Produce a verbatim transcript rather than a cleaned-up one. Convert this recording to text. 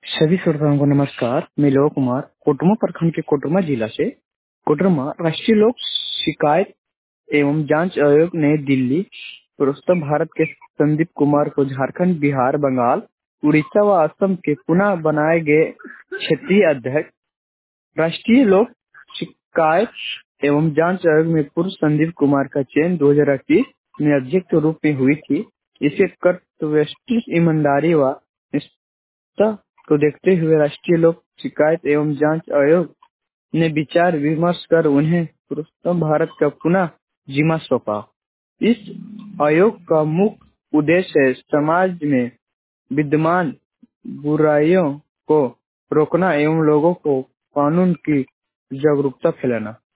सभी श्रोताओं को नमस्कार। मैं लोक कुमार कोटरमा प्रखंड के कोटरमा जिला से। कोटरमा राष्ट्रीय लोक शिकायत एवं जांच आयोग नई दिल्ली प्रस्ताव भारत के संदीप कुमार को झारखंड, बिहार, बंगाल, उड़ीसा व असम के पुनः बनाए गए क्षेत्रीय अध्यक्ष। राष्ट्रीय लोक शिकायत एवं जांच आयोग में पूर्व संदीप कुमार का चयन दो हजार इक्कीस में अध्यक्ष के रूप में हुई थी। इसे कर्तव्यनिष्ठ, ईमानदारी व निष्ठा को देखते हुए राष्ट्रीय लोक शिकायत एवं जांच आयोग ने विचार विमर्श कर उन्हें प्रस्ताव भारत का पुनः जिम्मा सौंपा। इस आयोग का मुख्य उद्देश्य है समाज में विद्यमान बुराइयों को रोकना एवं लोगों को कानून की जागरूकता फैलाना।